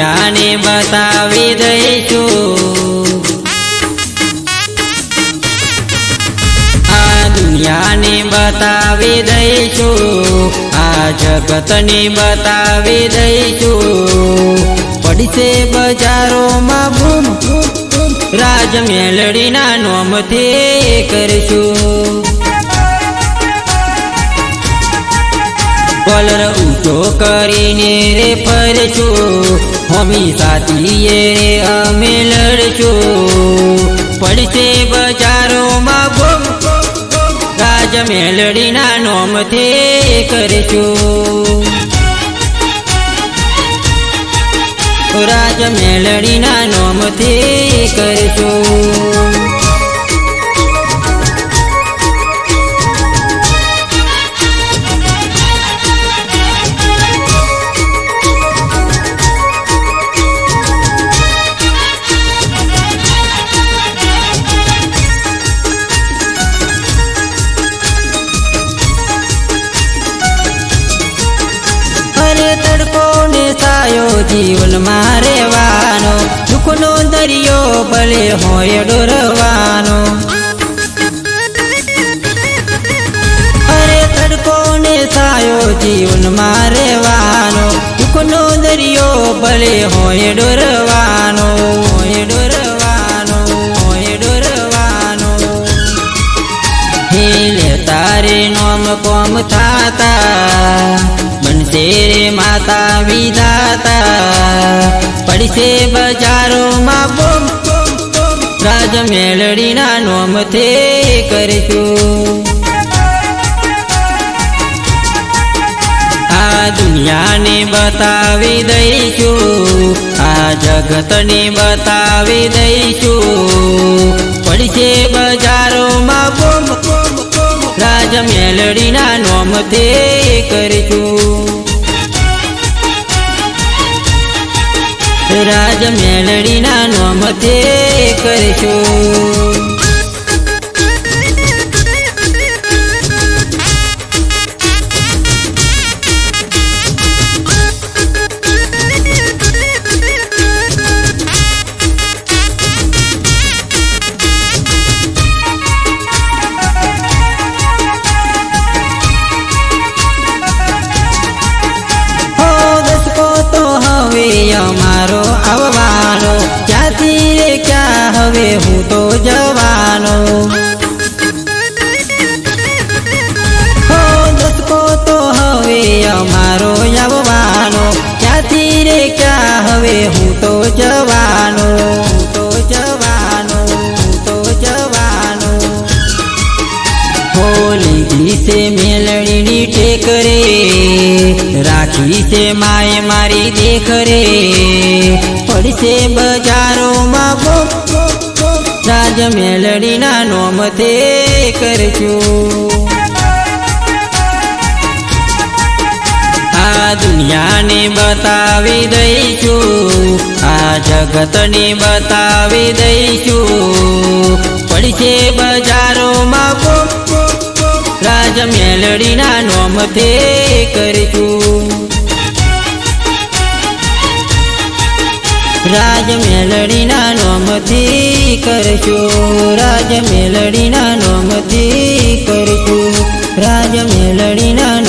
दुनिया ने बतावी दईशु। आ दुनिया ने बतावी दईशु, आ जगत ने बतावी दईशु। पड़शे बजारों में बूम राज मेलड़ी ना नोम थे करशु। कलर ऊँचो करीने रे फरशु, हमी साथीए रे अमे लड़शु। पड़शे बजारों में बूम राज मेलड़ी ना नोम थे करशु। राज मेलड़ी ना नोम थे करशु। तड़को ने सायो जीवन मारे वानो, दुख नो दरियो भले होय डोरवानो। अरे तड़को ने सायो जीवन मारे वानो, दुख नो दरियो भले होय डोरवानो। होय डोरवानो, होय डोरवानो। हिले तारे नोम कोम थाता, तेरे माता विधाता। पड़शे बजारों में बूम राज मेलड़ी ना नोम थे करशु। आ दुनिया ने बतावी दईशु, आ जगत ने बतावी दईशु। पड़शे बजारों में बूम राज मेलड़ी ना नोम थे करशु। राज मेलड़ी ना नोम थे करशु। मारो आववानो, क्याथी रे क्या हवे हूँ तो जवानो। हो दसको तो हवे मारो आववानो, क्याथी रे क्या हवे हूँ तो जवानो। तो जवानो, तो जवानो। होली से मेलड़ी टेकरे, राखी से माए मारी देख रे। पड़शे बजारों में बूम राज मेलड़ी ना नोम थे करशु। आ दुनिया ने बतावी दईशु, आ जगत ने बतावी दईशु। पड़शे बजारों में बूम राज मेलड़ी ना नोम थे करशु। राज मेलड़ी ना नोम थे करशु। राज मेलड़ी ना नोम थे करशु। राज मेलड़ी ना